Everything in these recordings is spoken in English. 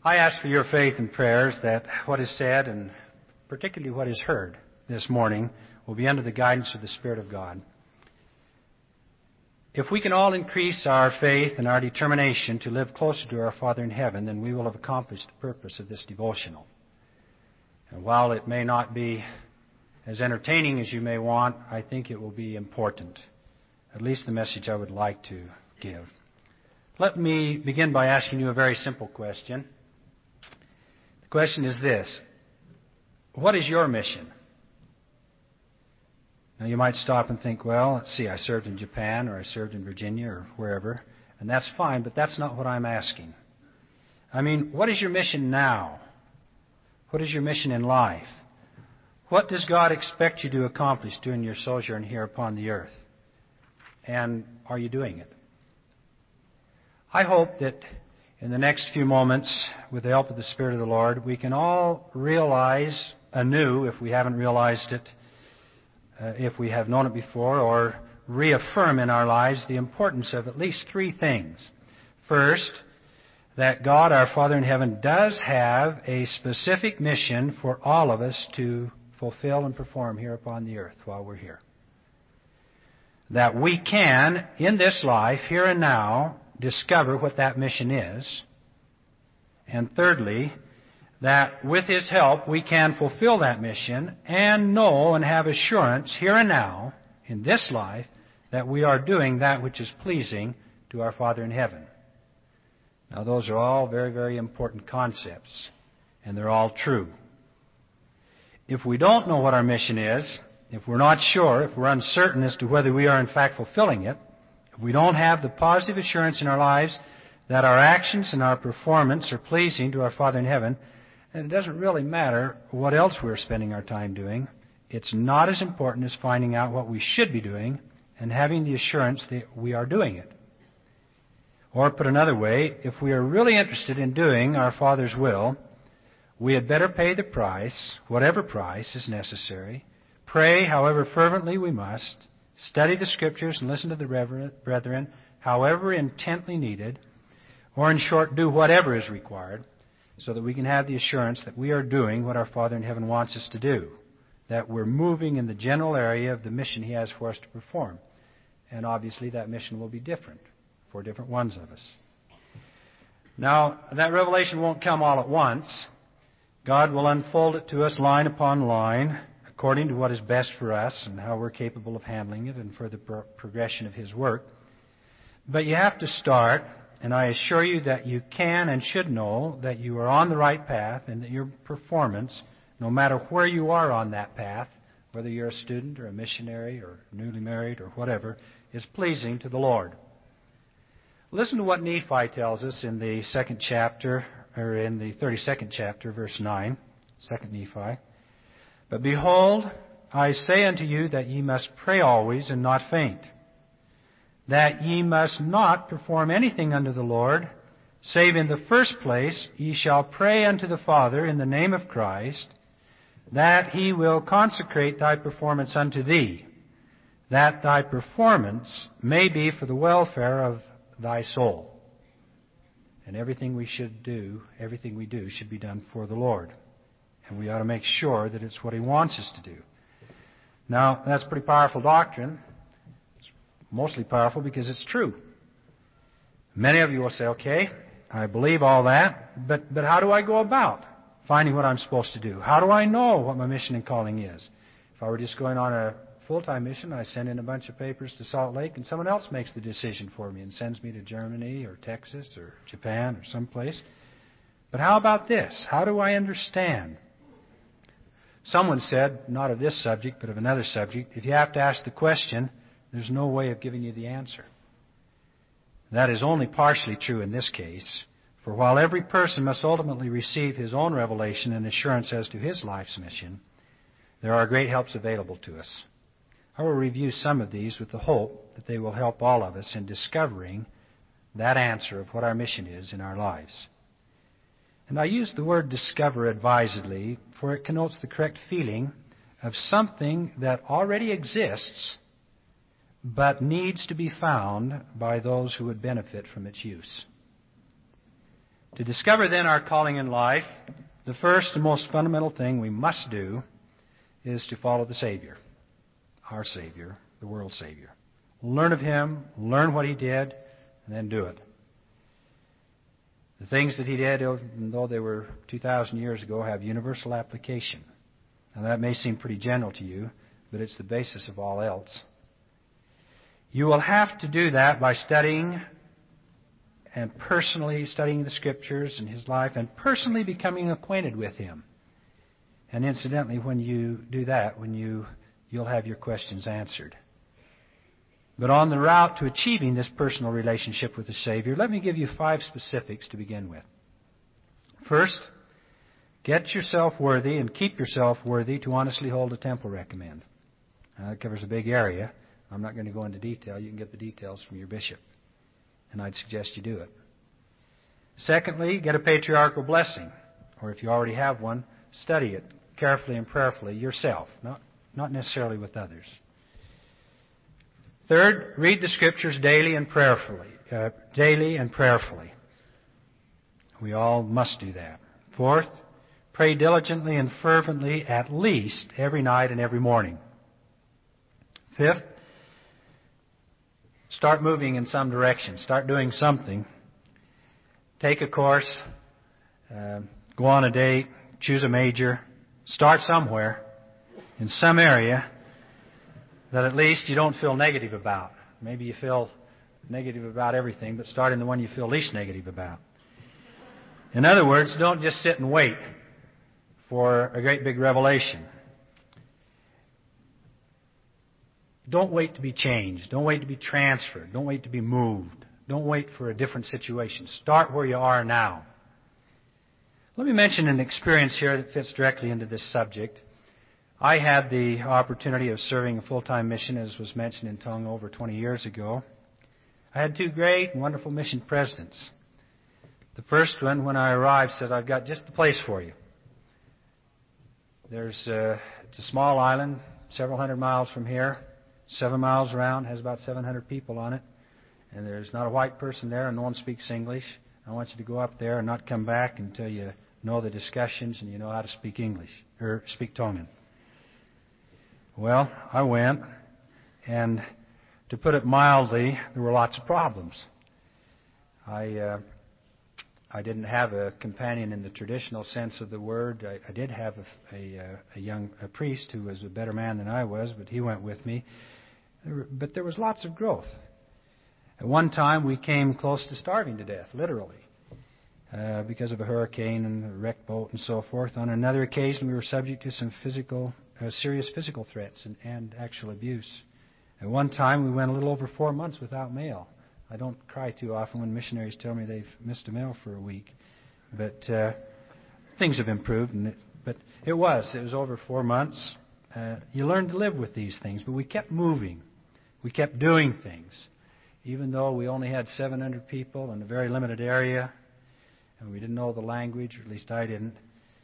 I ask for your faith and prayers that what is said, and particularly what is heard this morning, will be under the guidance of the Spirit of God. If we can all increase our faith and our determination to live closer to our Father in heaven, then we will have accomplished the purpose of this devotional. And while it may not be as entertaining as you may want, I think it will be important, at least the message I would like to give. Let me begin by asking you a very simple question. The question is this: what is your mission? Now you might stop and think, well, let's see, I served in Japan or I served in Virginia or wherever, and that's fine, but that's not what I'm asking. I mean, what is your mission now? What is your mission in life? What does God expect you to accomplish during your sojourn here upon the earth? And are you doing it? I hope that in the next few moments, with the help of the Spirit of the Lord, we can all realize anew, if we haven't realized it, if we have known it before, or reaffirm in our lives the importance of at least three things. First, that God, our Father in heaven, does have a specific mission for all of us to fulfill and perform here upon the earth while we're here. That we can, in this life, here and now, discover what that mission is. And thirdly, that with His help we can fulfill that mission and know and have assurance here and now, in this life, that we are doing that which is pleasing to our Father in heaven. Now those are all very, very important concepts, and they're all true. If we don't know what our mission is, if we're not sure, if we're uncertain as to whether we are in fact fulfilling it, if we don't have the positive assurance in our lives that our actions and our performance are pleasing to our Father in heaven, then it doesn't really matter what else we're spending our time doing. It's not as important as finding out what we should be doing and having the assurance that we are doing it. Or put another way, if we are really interested in doing our Father's will, we had better pay the price, whatever price is necessary, pray however fervently we must, study the Scriptures and listen to the brethren however intently needed, or in short, do whatever is required, so that we can have the assurance that we are doing what our Father in heaven wants us to do, that we're moving in the general area of the mission He has for us to perform. And obviously that mission will be different for different ones of us. Now, that revelation won't come all at once. God will unfold it to us line upon line, according to what is best for us and how we're capable of handling it and for the progression of His work. But you have to start, and I assure you that you can and should know that you are on the right path and that your performance, no matter where you are on that path, whether you're a student or a missionary or newly married or whatever, is pleasing to the Lord. Listen to what Nephi tells us in the second chapter, or in the 32nd chapter, verse 9, 2 Nephi. But behold, I say unto you that ye must pray always and not faint, that ye must not perform anything unto the Lord, save in the first place ye shall pray unto the Father in the name of Christ, that He will consecrate thy performance unto thee, that thy performance may be for the welfare of thy soul. And everything we do should be done for the Lord. And we ought to make sure that it's what He wants us to do. Now, that's pretty powerful doctrine. It's mostly powerful because it's true. Many of you will say, okay, I believe all that, but how do I go about finding what I'm supposed to do? How do I know what my mission and calling is? If I were just going on a full-time mission, I send in a bunch of papers to Salt Lake, and someone else makes the decision for me and sends me to Germany or Texas or Japan or someplace. But how about this? How do I understand? Someone said, not of this subject, but of another subject, if you have to ask the question, there's no way of giving you the answer. That is only partially true in this case, for while every person must ultimately receive his own revelation and assurance as to his life's mission, there are great helps available to us. I will review some of these with the hope that they will help all of us in discovering that answer of what our mission is in our lives. And I use the word discover advisedly, for it connotes the correct feeling of something that already exists but needs to be found by those who would benefit from its use. To discover then our calling in life, the first and most fundamental thing we must do is to follow the Savior, our Savior, the world's Savior. Learn of Him, learn what He did, and then do it. The things that He did, even though they were 2,000 years ago, have universal application. Now that may seem pretty general to you, but it's the basis of all else. You will have to do that by studying and personally studying the Scriptures and His life and personally becoming acquainted with Him. And incidentally, when you do that, you'll have your questions answered. But on the route to achieving this personal relationship with the Savior, let me give you 5 specifics to begin with. First, get yourself worthy and keep yourself worthy to honestly hold a temple recommend. Now, that covers a big area. I'm not going to go into detail. You can get the details from your bishop. And I'd suggest you do it. Secondly, get a patriarchal blessing. Or if you already have one, study it carefully and prayerfully yourself, not necessarily with others. Third, read the Scriptures daily and prayerfully. We all must do that. Fourth, pray diligently and fervently at least every night and every morning. Fifth, start moving in some direction. Start doing something. Take a course. Go on a date. Choose a major. Start somewhere in some area that at least you don't feel negative about. Maybe you feel negative about everything, but start in the one you feel least negative about. In other words, don't just sit and wait for a great big revelation. Don't wait to be changed. Don't wait to be transferred. Don't wait to be moved. Don't wait for a different situation. Start where you are now. Let me mention an experience here that fits directly into this subject. I had the opportunity of serving a full-time mission, as was mentioned in Tonga over 20 years ago. I had 2 great and wonderful mission presidents. The first one, when I arrived, said, "I've got just the place for you. It's a small island, several hundred miles from here, 7 miles around, has about 700 people on it, and there's not a white person there, and no one speaks English. I want you to go up there and not come back until you know the discussions and you know how to speak English, or speak Tongan." Well, I went, and to put it mildly, there were lots of problems. I didn't have a companion in the traditional sense of the word. I did have a priest who was a better man than I was, but he went with me. But there was lots of growth. At one time, we came close to starving to death, literally, because of a hurricane and a wrecked boat and so forth. On another occasion, we were subject to some serious physical threats and actual abuse. At one time, we went a little over 4 months without mail. I don't cry too often when missionaries tell me they've missed a mail for a week. But things have improved. But it was over 4 months. You learn to live with these things. But we kept moving. We kept doing things. Even though we only had 700 people in a very limited area, and we didn't know the language, or at least I didn't.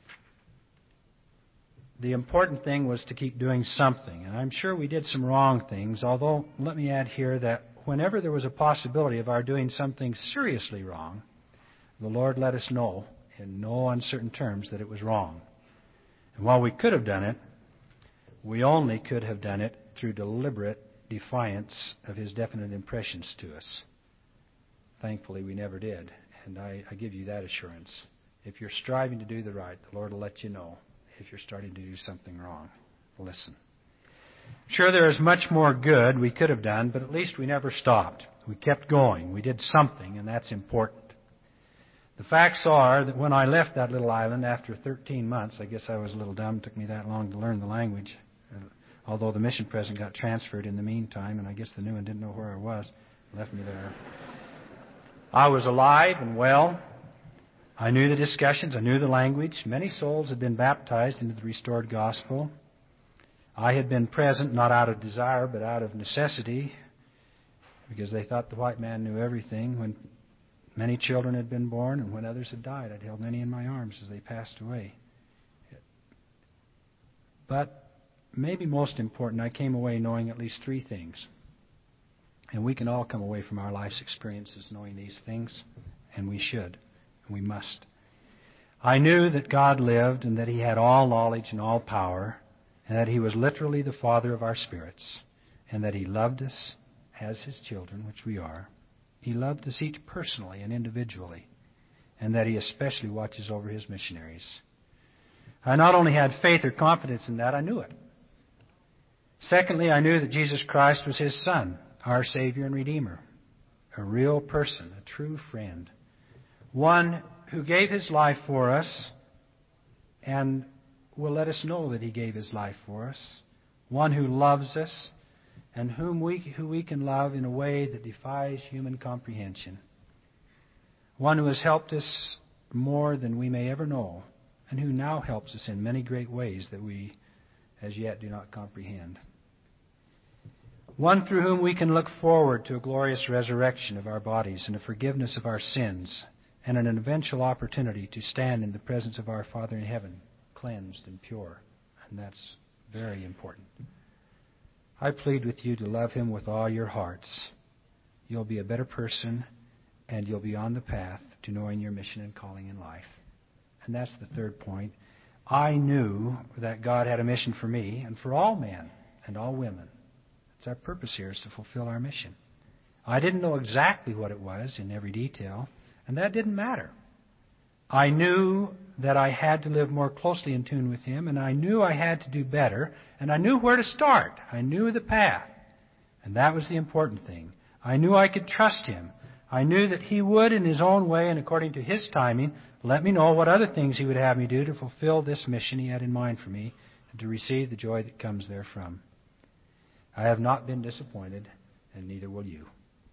The important thing was to keep doing something. And I'm sure we did some wrong things, although let me add here that whenever there was a possibility of our doing something seriously wrong, the Lord let us know in no uncertain terms that it was wrong. And while we could have done it, we only could have done it through deliberate defiance of His definite impressions to us. Thankfully, we never did. And I give you that assurance. If you're striving to do the right, the Lord will let you know if you're starting to do something wrong. Listen. Sure, there is much more good we could have done, but at least we never stopped. We kept going. We did something, and that's important. The facts are that when I left that little island after 13 months, I guess I was a little dumb. It took me that long to learn the language. Although the mission president got transferred in the meantime, and I guess the new one didn't know where I was. Left me there. I was alive and well. I knew the discussions. I knew the language. Many souls had been baptized into the restored gospel. I had been present, not out of desire, but out of necessity, because they thought the white man knew everything. When many children had been born and when others had died, I'd held many in my arms as they passed away. But maybe most important, I came away knowing at least 3 things. And we can all come away from our life's experiences knowing these things, and we should. We must. I knew that God lived and that He had all knowledge and all power, and that He was literally the Father of our spirits, and that He loved us as His children, which we are. He loved us each personally and individually, and that He especially watches over His missionaries. I not only had faith or confidence in that, I knew it. Secondly, I knew that Jesus Christ was His Son, our Savior and Redeemer, a real person, a true friend, one who gave His life for us and will let us know that He gave His life for us, one who loves us and who we can love in a way that defies human comprehension, one who has helped us more than we may ever know, and who now helps us in many great ways that we as yet do not comprehend. One through whom we can look forward to a glorious resurrection of our bodies and a forgiveness of our sins and an eventual opportunity to stand in the presence of our Father in heaven, cleansed and pure. And that's very important. I plead with you to love Him with all your hearts. You'll be a better person, and you'll be on the path to knowing your mission and calling in life. And that's the third point. I knew that God had a mission for me and for all men and all women. It's our purpose here is to fulfill our mission. I didn't know exactly what it was in every detail, and that didn't matter. I knew that I had to live more closely in tune with Him, and I knew I had to do better, and I knew where to start. I knew the path, and that was the important thing. I knew I could trust Him. I knew that He would, in His own way and according to His timing, let me know what other things He would have me do to fulfill this mission He had in mind for me and to receive the joy that comes therefrom. I have not been disappointed, and neither will you.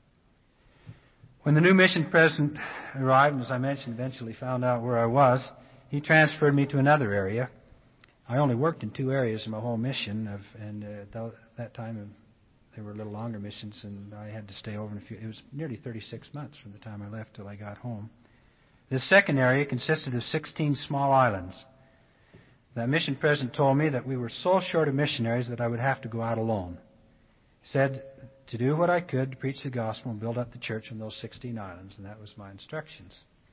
When the new mission president arrived, and as I mentioned, eventually found out where I was, he transferred me to another area. I only worked in 2 areas in my whole mission, and at that time there were a little longer missions, and I had to stay over in a few. It was nearly 36 months from the time I left till I got home. This second area consisted of 16 small islands. The mission president told me that we were so short of missionaries that I would have to go out alone. He said to do what I could to preach the gospel and build up the church on those 16 islands, and that was my instructions.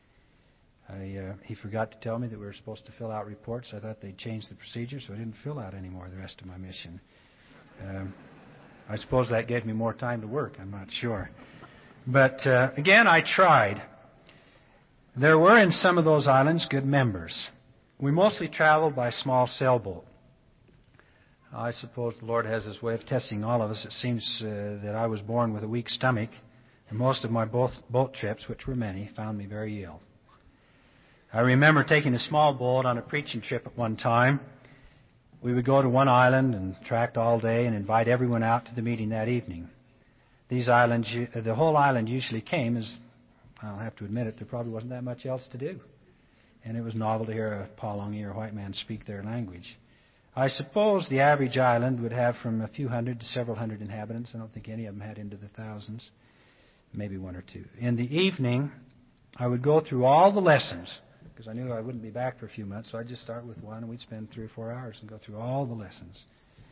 He forgot to tell me that we were supposed to fill out reports. I thought they'd changed the procedure, so I didn't fill out any more the rest of my mission. I suppose that gave me more time to work. I'm not sure. But again, I tried. There were in some of those islands good members. We mostly traveled by small sailboat. I suppose the Lord has His way of testing all of us. It seems that I was born with a weak stomach, and most of my boat trips, which were many, found me very ill. I remember taking a small boat on a preaching trip at one time. We would go to one island and tract all day and invite everyone out to the meeting that evening. These islands, the whole island usually came as, I'll have to admit it, there probably wasn't that much else to do. And it was novel to hear a Paulongi or a white man speak their language. I suppose the average island would have from a few hundred to several hundred inhabitants. I don't think any of them had into the thousands, maybe 1 or 2. In the evening, I would go through all the lessons, because I knew I wouldn't be back for a few months, so I'd just start with one, and we'd spend 3 or 4 hours and go through all the lessons.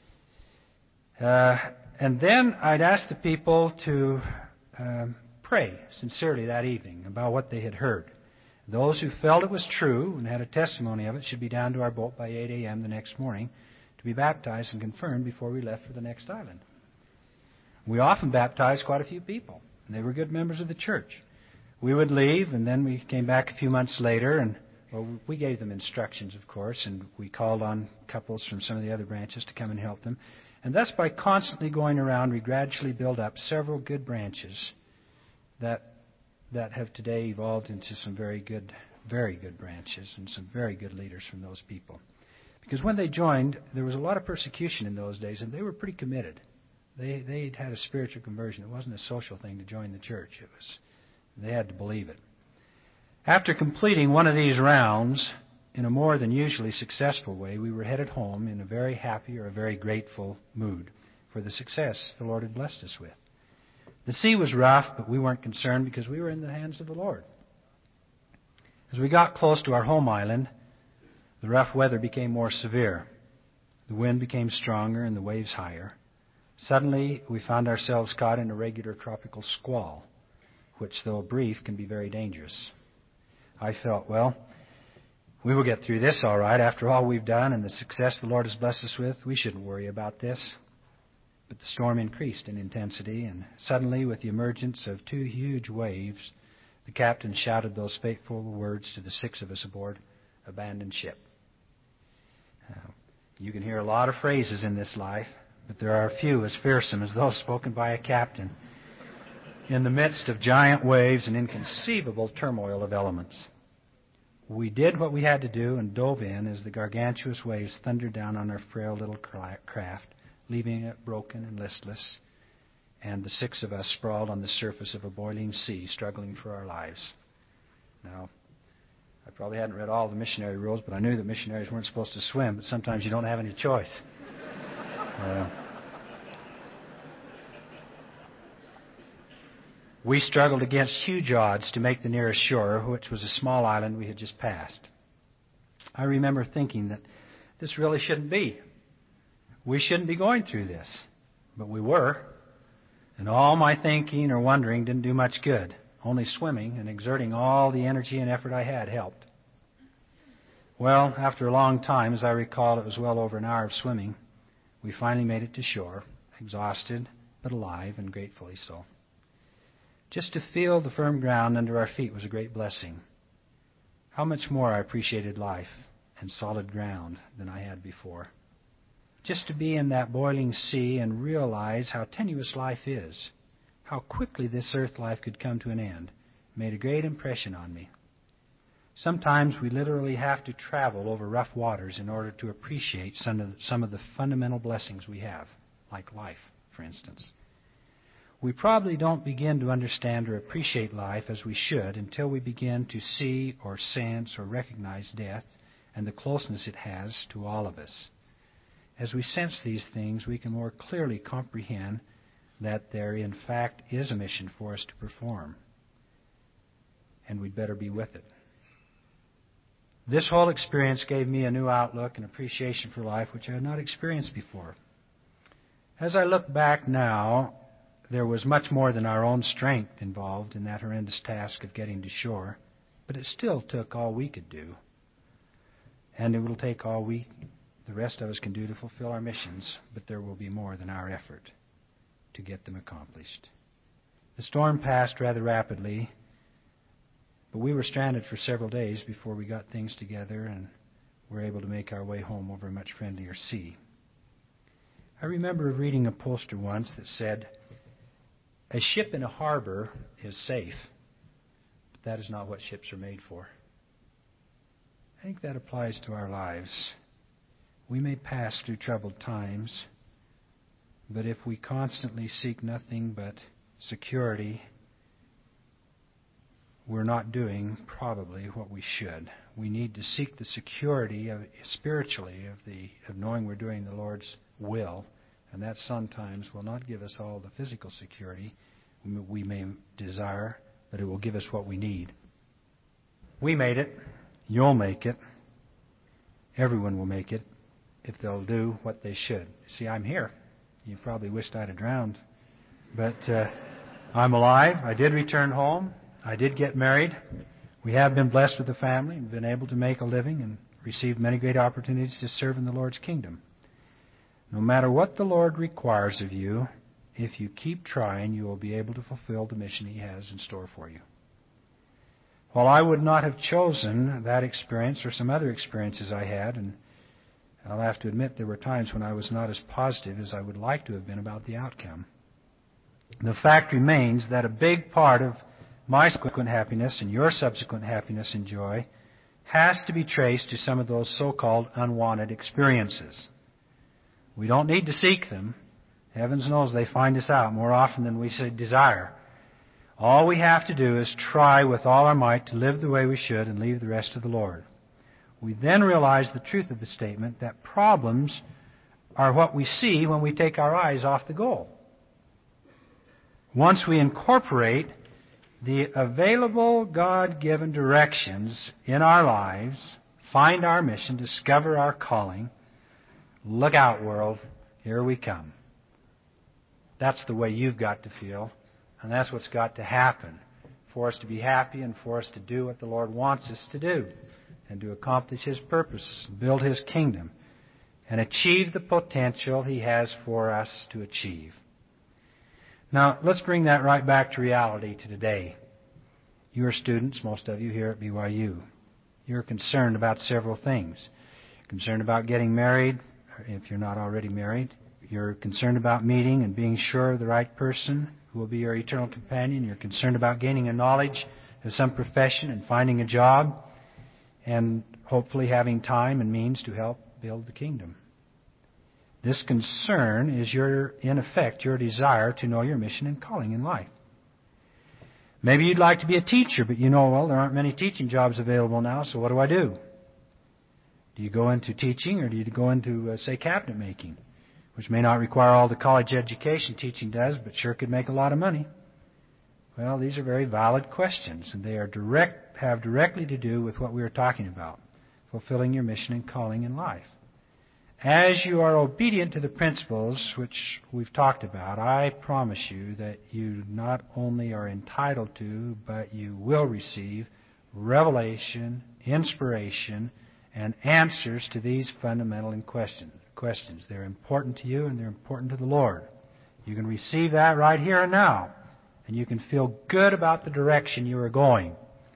And then I'd ask the people to pray sincerely that evening about what they had heard. Those who felt it was true and had a testimony of it should be down to our boat by 8 a.m. the next morning to be baptized and confirmed before we left for the next island. We often baptized quite a few people, and they were good members of the church. We would leave, and then we came back a few months later, and we gave them instructions, of course, and we called on couples from some of the other branches to come and help them. And thus, by constantly going around, we gradually built up several good branches that have today evolved into some very good branches and some very good leaders from those people. Because when they joined, there was a lot of persecution in those days, and they were pretty committed. They'd had a spiritual conversion. It wasn't a social thing to join the church. They had to believe it. After completing one of these rounds in a more than usually successful way, we were headed home in a very happy or a very grateful mood for the success the Lord had blessed us with. The sea was rough, but we weren't concerned because we were in the hands of the Lord. As we got close to our home island, the rough weather became more severe. The wind became stronger and the waves higher. Suddenly, we found ourselves caught in a regular tropical squall, which, though brief, can be very dangerous. I felt, well, we will get through this all right. After all we've done and the success the Lord has blessed us with, we shouldn't worry about this. But the storm increased in intensity, and suddenly, with the emergence of 2 huge waves, the captain shouted those fateful words to the 6 of us aboard, "Abandon ship." You can hear a lot of phrases in this life, but there are a few as fearsome as those spoken by a captain in the midst of giant waves and inconceivable turmoil of elements. We did what we had to do and dove in as the gargantuous waves thundered down on our frail little craft, leaving it broken and listless, and the 6 of us sprawled on the surface of a boiling sea, struggling for our lives. Now, I probably hadn't read all the missionary rules, but I knew that missionaries weren't supposed to swim, but sometimes you don't have any choice. We struggled against huge odds to make the nearest shore, which was a small island we had just passed. I remember thinking that this really shouldn't be. We shouldn't be going through this. But we were. And all my thinking or wondering didn't do much good. Only swimming and exerting all the energy and effort I had helped. Well, after a long time, as I recall, it was well over an hour of swimming, we finally made it to shore, exhausted but alive, and gratefully so. Just to feel the firm ground under our feet was a great blessing. How much more I appreciated life and solid ground than I had before. Just to be in that boiling sea and realize how tenuous life is, how quickly this earth life could come to an end, made a great impression on me. Sometimes we literally have to travel over rough waters in order to appreciate some of the fundamental blessings we have, like life, for instance. We probably don't begin to understand or appreciate life as we should until we begin to see or sense or recognize death and the closeness it has to all of us. As we sense these things, we can more clearly comprehend that there, in fact, is a mission for us to perform, and we'd better be with it. This whole experience gave me a new outlook and appreciation for life which I had not experienced before. As I look back now, there was much more than our own strength involved in that horrendous task of getting to shore, but it still took all we could do. And it will take all the rest of us can do to fulfill our missions, but there will be more than our effort to get them accomplished. The storm passed rather rapidly, but we were stranded for several days before we got things together and were able to make our way home over a much friendlier sea. I remember reading a poster once that said, "A ship in a harbor is safe, but that is not what ships are made for." I think that applies to our lives. We may pass through troubled times, but if we constantly seek nothing but security, we're not doing probably what we should. We need to seek the security spiritually of knowing we're doing the Lord's will, and that sometimes will not give us all the physical security we may desire, but it will give us what we need. We made it. You'll make it. Everyone will make it if they'll do what they should. See, I'm here. You probably wished I'd have drowned. But I'm alive. I did return home. I did get married. We have been blessed with a family and been able to make a living and received many great opportunities to serve in the Lord's kingdom. No matter what the Lord requires of you, if you keep trying, you will be able to fulfill the mission He has in store for you. While I would not have chosen that experience or some other experiences I had, and I'll have to admit there were times when I was not as positive as I would like to have been about the outcome, the fact remains that a big part of my subsequent happiness and your subsequent happiness and joy has to be traced to some of those so-called unwanted experiences. We don't need to seek them. Heavens knows they find us out more often than we desire. All we have to do is try with all our might to live the way we should and leave the rest to the Lord. We then realize the truth of the statement that problems are what we see when we take our eyes off the goal. Once we incorporate the available God-given directions in our lives, find our mission, discover our calling, look out, world, here we come. That's the way you've got to feel, and that's what's got to happen for us to be happy and for us to do what the Lord wants us to do and to accomplish His purposes, build His kingdom, and achieve the potential He has for us to achieve. Now, let's bring that right back to reality to today. You are students, most of you here at BYU. You're concerned about several things. You're concerned about getting married, if you're not already married. You're concerned about meeting and being sure of the right person who will be your eternal companion. You're concerned about gaining a knowledge of some profession and finding a job, and hopefully having time and means to help build the kingdom. This concern is in effect, your desire to know your mission and calling in life. Maybe you'd like to be a teacher, but well, there aren't many teaching jobs available now, so what do I do? Do you go into teaching, or do you go into, say, cabinet making, which may not require all the college education teaching does, but sure could make a lot of money? Well, these are very valid questions, and they have directly to do with what we were talking about, fulfilling your mission and calling in life. As you are obedient to the principles which we've talked about, I promise you that you not only are entitled to, but you will receive revelation, inspiration, and answers to these fundamental questions. They're important to you and they're important to the Lord. You can receive that right here and now, and you can feel good about the direction you are going.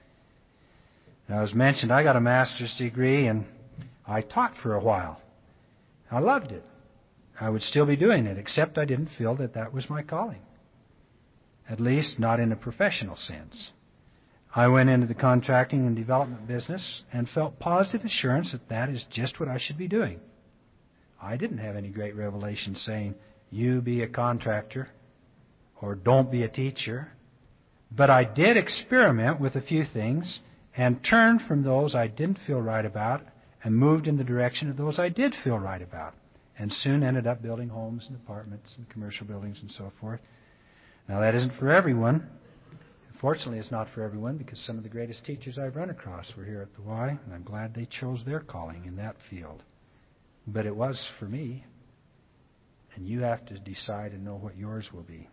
Now, as mentioned, I got a master's degree and I taught for a while. I loved it. I would still be doing it, except I didn't feel that was my calling. At least not in a professional sense. I went into the contracting and development business and felt positive assurance that is just what I should be doing. I didn't have any great revelation saying, you be a contractor or don't be a teacher. But I did experiment with a few things and turned from those I didn't feel right about and moved in the direction of those I did feel right about, and soon ended up building homes and apartments and commercial buildings and so forth. Now, that isn't for everyone. Fortunately, it's not for everyone, because some of the greatest teachers I've run across were here at the Y, and I'm glad they chose their calling in that field. But it was for me, and you have to decide and know what yours will be.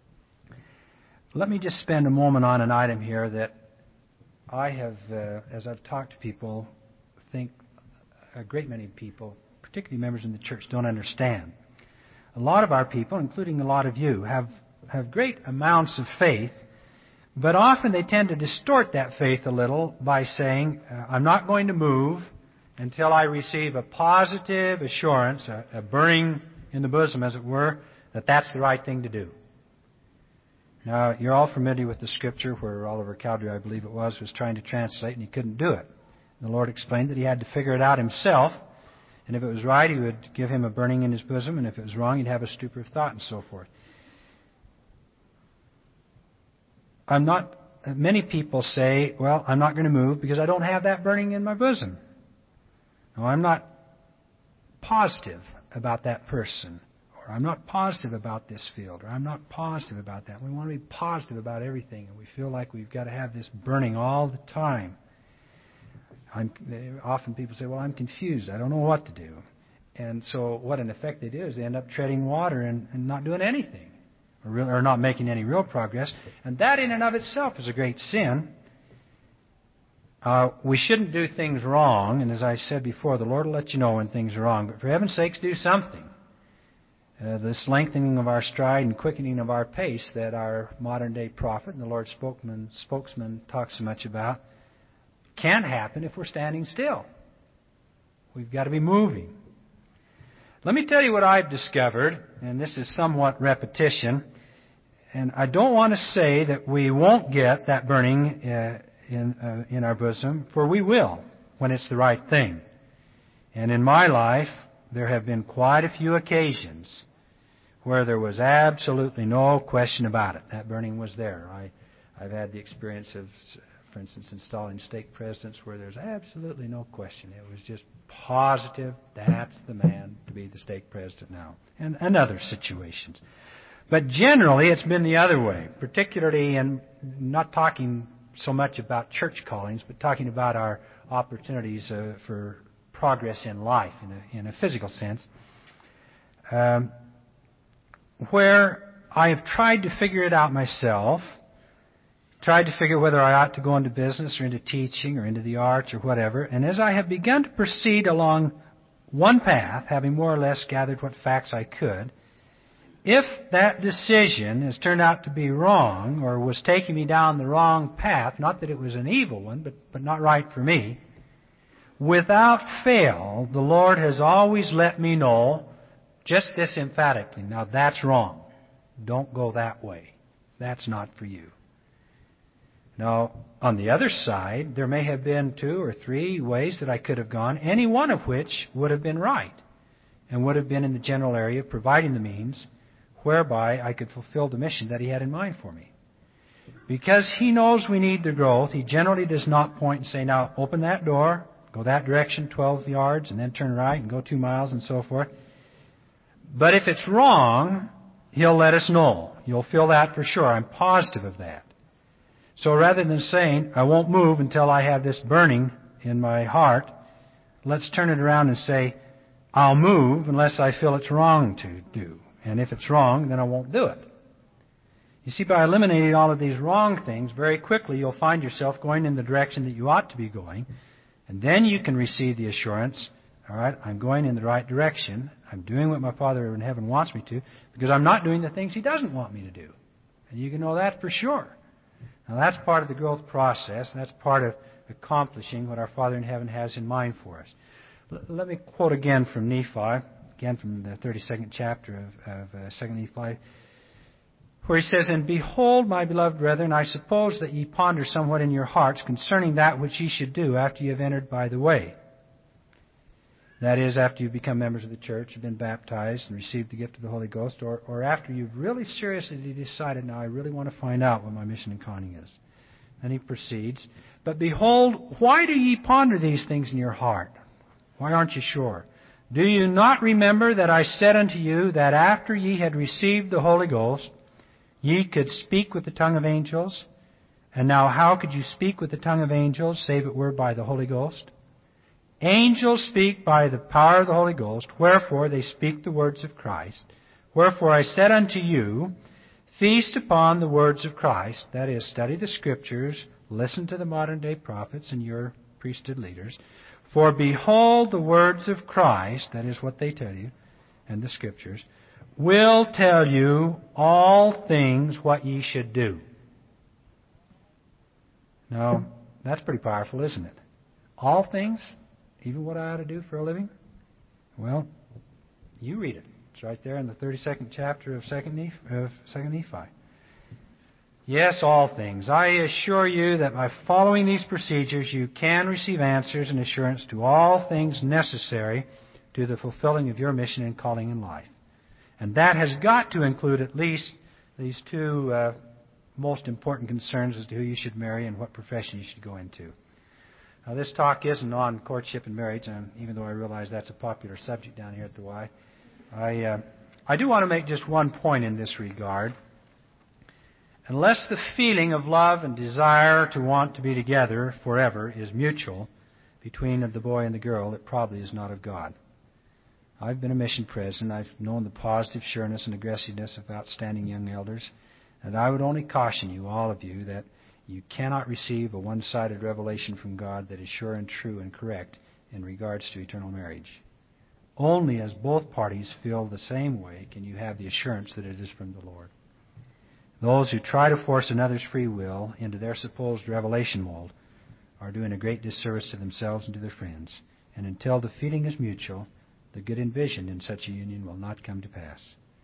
Let me just spend a moment on an item here that I have, as I've talked to people, think a great many people, particularly members in the church, don't understand. A lot of our people, including a lot of you, have great amounts of faith, but often they tend to distort that faith a little by saying, I'm not going to move until I receive a positive assurance, a burning in the bosom, as it were, that that's the right thing to do. Now, you're all familiar with the scripture where Oliver Cowdery, I believe it was trying to translate, and he couldn't do it. The Lord explained that he had to figure it out himself, and if it was right, He would give him a burning in his bosom, and if it was wrong, He'd have a stupor of thought, and so forth. Many people say, well, I'm not going to move because I don't have that burning in my bosom. No, I'm not positive about that person, or I'm not positive about this field, or I'm not positive about that. We want to be positive about everything, and we feel like we've got to have this burning all the time. Often people say, well, I'm confused. I don't know what to do. And so what in effect they do is they end up treading water and not doing anything, or not making any real progress. And that in and of itself is a great sin. We shouldn't do things wrong. And as I said before, the Lord will let you know when things are wrong. But for heaven's sakes, do something. This lengthening of our stride and quickening of our pace that our modern-day prophet and the Lord's spokesman talks so much about can happen if we're standing still. We've got to be moving. Let me tell you what I've discovered, and this is somewhat repetition, and I don't want to say that we won't get that burning in our bosom, for we will when it's the right thing. And in my life, there have been quite a few occasions where there was absolutely no question about it. That burning was there. I've had the experience of, for instance, installing stake presidents where there's absolutely no question. It was just positive, that's the man to be the stake president now. And other situations. But generally, it's been the other way, particularly in not talking so much about church callings, but talking about our opportunities for progress in life, in a physical sense, where I have tried to figure it out myself, tried to figure whether I ought to go into business or into teaching or into the arts or whatever. And as I have begun to proceed along one path, having more or less gathered what facts I could, if that decision has turned out to be wrong or was taking me down the wrong path, not that it was an evil one, but not right for me, without fail, the Lord has always let me know just this emphatically. Now that's wrong. Don't go that way. That's not for you. Now, on the other side, there may have been 2 or 3 ways that I could have gone, any one of which would have been right and would have been in the general area of providing the means whereby I could fulfill the mission that He had in mind for me. Because He knows we need the growth, He generally does not point and say, now open that door, go that direction 12 yards, and then turn right and go 2 miles and so forth. But if it's wrong, He'll let us know. You'll feel that for sure. I'm positive of that. So rather than saying, I won't move until I have this burning in my heart, let's turn it around and say, I'll move unless I feel it's wrong to do. And if it's wrong, then I won't do it. You see, by eliminating all of these wrong things, very quickly you'll find yourself going in the direction that you ought to be going. And then you can receive the assurance, all right, I'm going in the right direction. I'm doing what my Father in heaven wants me to, because I'm not doing the things He doesn't want me to do. And you can know that for sure. Now that's part of the growth process, and that's part of accomplishing what our Father in heaven has in mind for us. Let me quote again from Nephi, again from the 32nd chapter of 2 Nephi, where he says, And behold, my beloved brethren, I suppose that ye ponder somewhat in your hearts concerning that which ye should do after ye have entered by the way. That is, after you've become members of the church, you've been baptized and received the gift of the Holy Ghost, or after you've really seriously decided, now I really want to find out what my mission in conning is. Then he proceeds, But behold, why do ye ponder these things in your heart? Why aren't you sure? Do you not remember that I said unto you that after ye had received the Holy Ghost, ye could speak with the tongue of angels? And now how could you speak with the tongue of angels, save it were by the Holy Ghost? Angels speak by the power of the Holy Ghost, wherefore they speak the words of Christ. Wherefore I said unto you, feast upon the words of Christ, that is, study the Scriptures, listen to the modern-day prophets and your priesthood leaders. For behold, the words of Christ, that is what they tell you, and the Scriptures, will tell you all things what ye should do. Now, that's pretty powerful, isn't it? All things? Even what I ought to do for a living? Well, you read it. It's right there in the 32nd chapter of 2 Nephi. Yes, all things. I assure you that by following these procedures, you can receive answers and assurance to all things necessary to the fulfilling of your mission and calling in life. And that has got to include at least these 2 most important concerns as to who you should marry and what profession you should go into. Now, this talk isn't on courtship and marriage, and even though I realize that's a popular subject down here at the Y, I do want to make just one point in this regard. Unless the feeling of love and desire to want to be together forever is mutual between the boy and the girl, it probably is not of God. I've been a mission president. I've known the positive sureness and aggressiveness of outstanding young elders, and I would only caution you, all of you, that you cannot receive a one-sided revelation from God that is sure and true and correct in regards to eternal marriage. Only as both parties feel the same way can you have the assurance that it is from the Lord. Those who try to force another's free will into their supposed revelation mold are doing a great disservice to themselves and to their friends. And until the feeling is mutual, the good envisioned in such a union will not come to pass.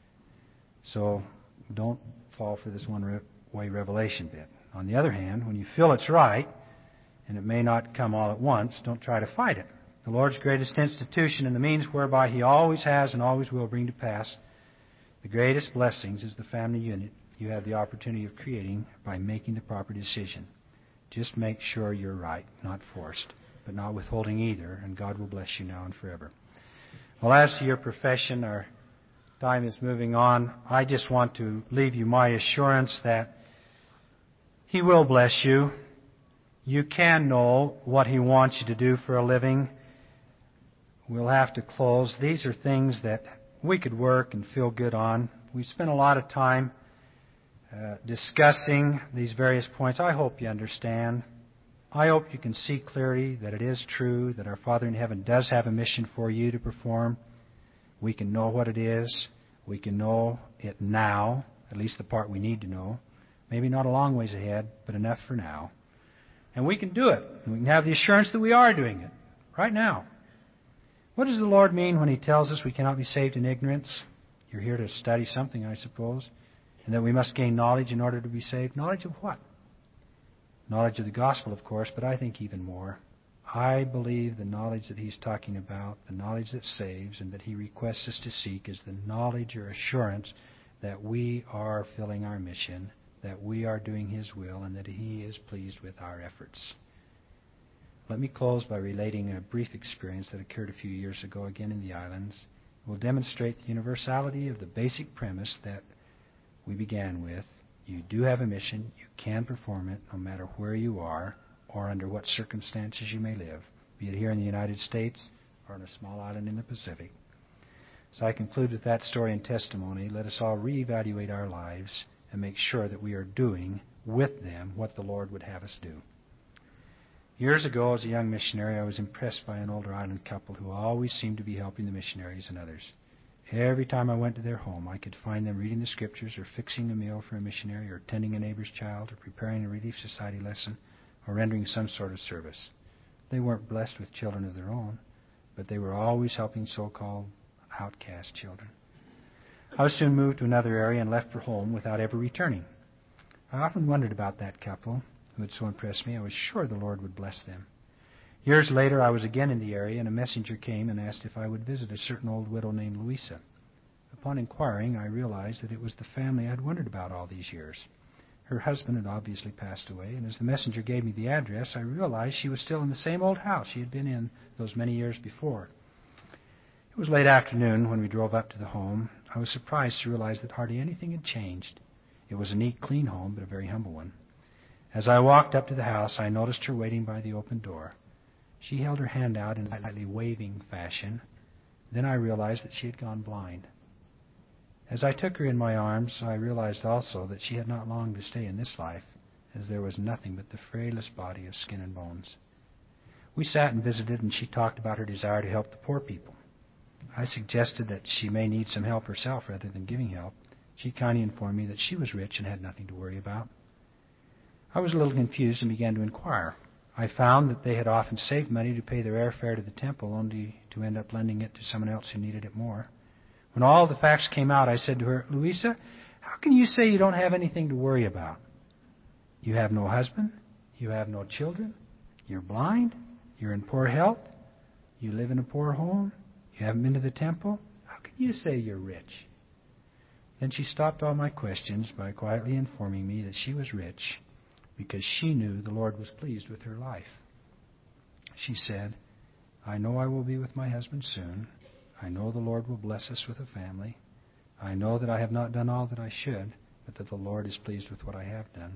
So don't fall for this one-way revelation bit. On the other hand, when you feel it's right, and it may not come all at once, don't try to fight it. The Lord's greatest institution and the means whereby He always has and always will bring to pass the greatest blessings is the family unit you have the opportunity of creating by making the proper decision. Just make sure you're right, not forced, but not withholding either, and God will bless you now and forever. Well, as to your profession, our time is moving on. I just want to leave you my assurance that He will bless you. You can know what He wants you to do for a living. We'll have to close. These are things that we could work and feel good on. We spent a lot of time discussing these various points, I hope you understand. I hope you can see clearly that it is true that our Father in heaven does have a mission for you to perform. We can know what it is. We can know it now, at least the part we need to know. Maybe not a long ways ahead, but enough for now. And we can do it. And we can have the assurance that we are doing it right now. What does the Lord mean when He tells us we cannot be saved in ignorance? You're here to study something, I suppose. And that we must gain knowledge in order to be saved. Knowledge of what? Knowledge of the gospel, of course, but I think even more. I believe the knowledge that He's talking about, the knowledge that saves and that He requests us to seek, is the knowledge or assurance that we are filling our mission, that we are doing His will, and that He is pleased with our efforts. Let me close by relating a brief experience that occurred a few years ago, again in the islands. It will demonstrate the universality of the basic premise that we began with. You do have a mission. You can perform it no matter where you are or under what circumstances you may live, be it here in the United States or on a small island in the Pacific. So I conclude with that story and testimony. Let us all reevaluate our lives and make sure that we are doing with them what the Lord would have us do. Years ago, as a young missionary, I was impressed by an older island couple who always seemed to be helping the missionaries and others. Every time I went to their home, I could find them reading the Scriptures or fixing a meal for a missionary or tending a neighbor's child or preparing a Relief Society lesson or rendering some sort of service. They weren't blessed with children of their own, but they were always helping so-called outcast children. I was soon moved to another area and left for home without ever returning. I often wondered about that couple who had so impressed me. I was sure the Lord would bless them. Years later, I was again in the area, and a messenger came and asked if I would visit a certain old widow named Louisa. Upon inquiring, I realized that it was the family I had wondered about all these years. Her husband had obviously passed away, and as the messenger gave me the address, I realized she was still in the same old house she had been in those many years before. It was late afternoon when we drove up to the home. I was surprised to realize that hardly anything had changed. It was a neat, clean home, but a very humble one. As I walked up to the house, I noticed her waiting by the open door. She held her hand out in a slightly waving fashion. Then I realized that she had gone blind. As I took her in my arms, I realized also that she had not long to stay in this life, as there was nothing but the frailest body of skin and bones. We sat and visited, and she talked about her desire to help the poor people. I suggested that she may need some help herself rather than giving help. She kindly informed me that she was rich and had nothing to worry about. I was a little confused and began to inquire. I found that they had often saved money to pay their airfare to the temple, only to end up lending it to someone else who needed it more. When all the facts came out, I said to her, "Louisa, how can you say you don't have anything to worry about? You have no husband. You have no children. You're blind. You're in poor health. You live in a poor home. You haven't been to the temple. How can you say you're rich?" Then she stopped all my questions by quietly informing me that she was rich because she knew the Lord was pleased with her life. She said, "I know I will be with my husband soon. I know the Lord will bless us with a family. I know that I have not done all that I should, but that the Lord is pleased with what I have done."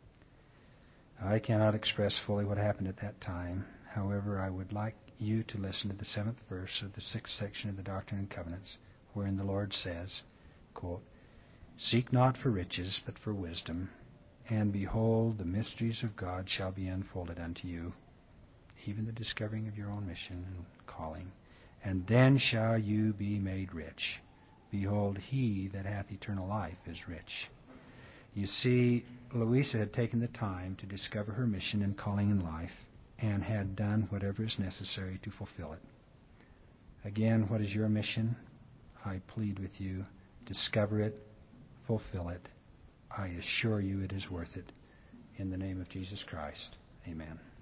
I cannot express fully what happened at that time. However, I would like you to listen to the 7th verse of the 6th section of the Doctrine and Covenants, wherein the Lord says, quote, "Seek not for riches, but for wisdom. And behold, the mysteries of God shall be unfolded unto you, even the discovering of your own mission and calling. And then shall you be made rich. Behold, he that hath eternal life is rich." You see, Louisa had taken the time to discover her mission and calling in life, and had done whatever is necessary to fulfill it. Again, what is your mission? I plead with you, discover it, fulfill it. I assure you it is worth it. In the name of Jesus Christ, amen.